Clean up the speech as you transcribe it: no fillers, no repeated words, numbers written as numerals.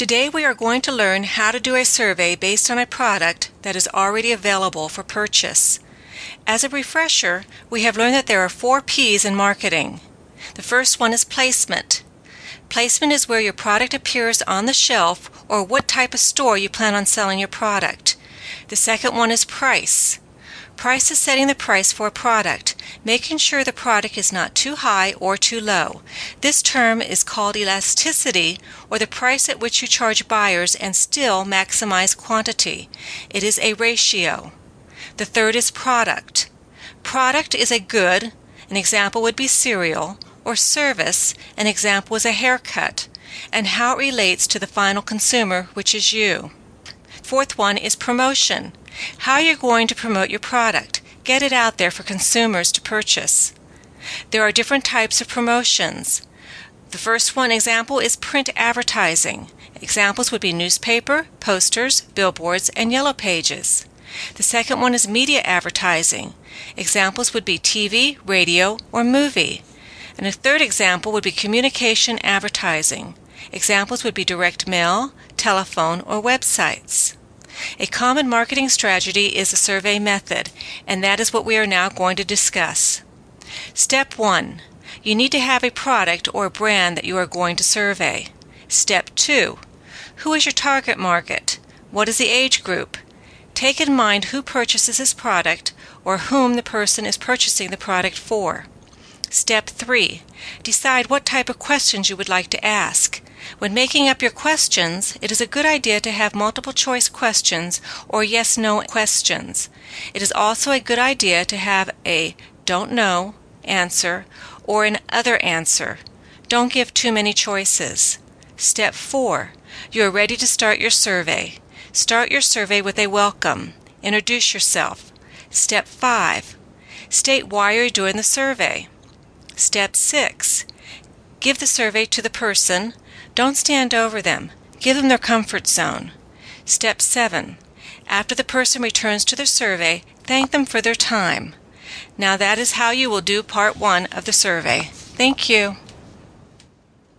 Today we are going to learn how to do a survey based on a product that is already available for purchase. As a refresher, we have learned that there are 4 P's in marketing. The first one is placement. Placement is where your product appears on the shelf or what type of store you plan on selling your product. The second one is price. Price is setting the price for a product, making sure the product is not too high or too low. This term is called elasticity, or the price at which you charge buyers and still maximize quantity. It is a ratio. The third is product. Product is a good, an example would be cereal, or service, an example is a haircut, and how it relates to the final consumer, which is you. Fourth one is promotion. How you're going to promote your product. Get it out there for consumers to purchase. There are different types of promotions. The first one example is print advertising. Examples would be newspaper, posters, billboards, and yellow pages. The second one is media advertising. Examples would be TV, radio, or movie. And a third example would be communication advertising. Examples would be direct mail, telephone, or websites. A common marketing strategy is a survey method, and that is what we are now going to discuss. Step 1. You need to have a product or brand that you are going to survey. Step 2. Who is your target market? What is the age group? Take in mind who purchases this product or whom the person is purchasing the product for. Step 3. Decide what type of questions you would like to ask. When making up your questions, it is a good idea to have multiple choice questions or yes/no questions. It is also a good idea to have a don't know answer or an other answer. Don't give too many choices. Step 4. You are ready to start your survey. Start your survey with a welcome. Introduce yourself. Step 5. State why you're doing the survey. Step 6. Give the survey to the person. Don't stand over them. Give them their comfort zone. Step 7. After the person returns to their survey, thank them for their time. Now that is how you will do part 1 of the survey. Thank you.